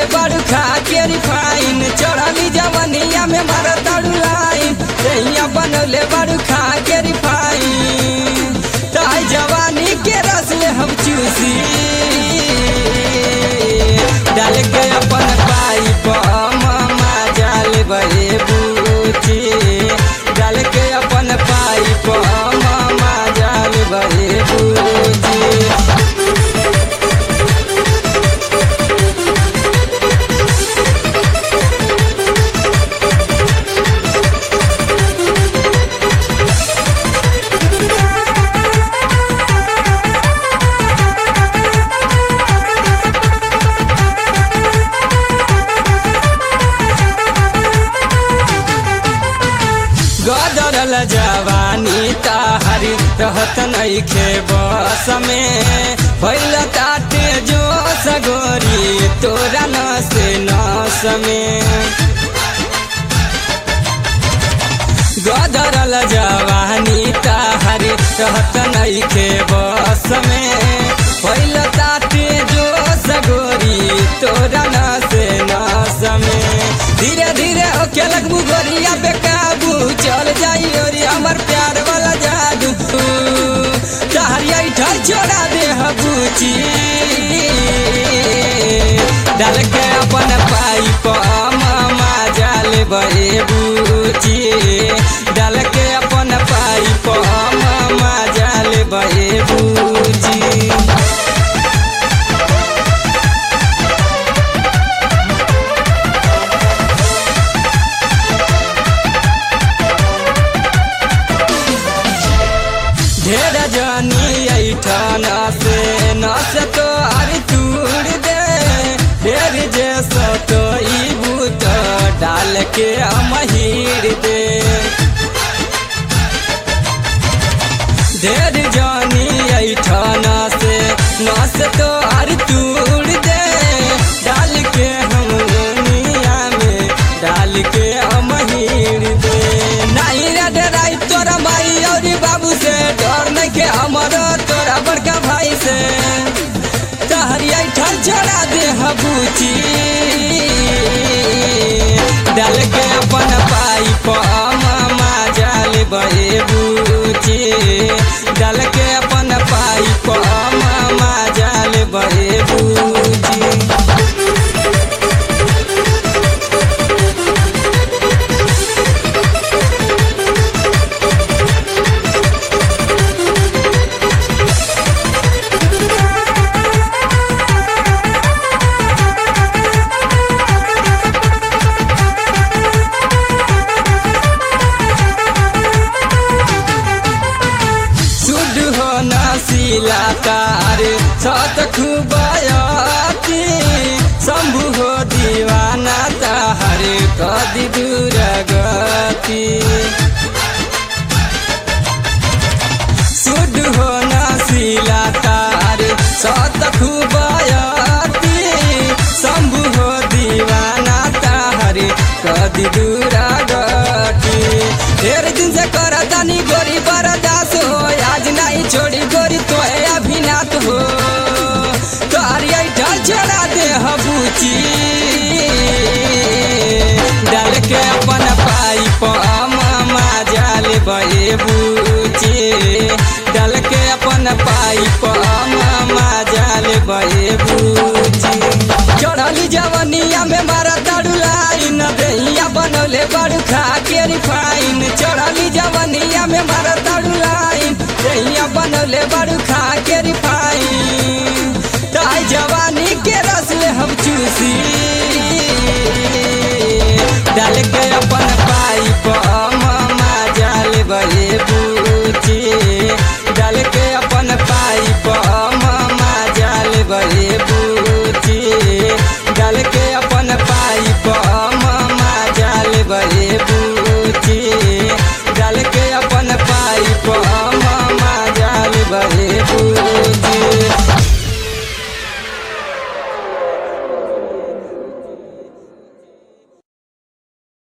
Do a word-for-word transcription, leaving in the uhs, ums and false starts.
बड़ू खा के रिफाइन चढ़ली जवनिया में मारा ताड़ू लाइन दहिया बनौले बड़ू खा के रिफाइन ताई जवानी के रस ले हम चूसी डाल के अपन पाइप मामा जाल बहे बूची डाल के अपन पाइप मामा जाल बहे बूची गदरल जवानी ताहरी रहत नइखे बस में भइल ताते जो सगोरी तोरा नस नस में गदरल जवानी ताहरी रहत नइखे बस में भइल ताते जो सगोरी तोरा नस नस में धीरे धीरे ओके लगबू गोरिया बेकाबू चल जाई ओरी हमर प्यार वाला जादू तहरिया ठर छोड़ा दे हबूची डाल के अपन पाइप मामा जाल बहे बूची डाल के अपन पाइप मामा जाल बहे बूची ढेर जानी ऐठन से नस तो अरे तूड़ दे ढेर जैसा तो ई बूत डाल के अमहीर दे ढेर जानी ऐठन से नस तो अरे तूड़ दे डाल के हम दुनिया में डाल के अमहीर दे नहीं रे डराई तोरा माई और बाबू से डर नहीं के हमारा तोरा बड़का भाई से तहरिया ठर छोड़ा दे हबूची डाल के अपन पाइप मामा जाल बहे बूची डाल के अपन पाइप मामा जाल बहे बूची नसीला तार सत खुबायाती शंभु हो दीवाना तार कदी दूर गति सुध हो नसीला तार सत खुबायाती शंभु हो दीवाना तार कदी दूर गति ढेर दिन से कर दानी गोरी बरदास हो आज नहीं छोड़ी गोरी तो है अभिनात हो तोहरिया ढल छोड़ा दे हबूची डाल के अपन पाइप मामा जाल बहे बूची डाल के अपन पाइप मामा जाल बहे बूची चढ़ली जवनिया में मारा ताड़ू लाइन दहिया बनौले बड़ू खा के रिफाइन चढ़ली जवनिया में मारा ताड़ू लाइन दहिया बनौले बड़ू खा के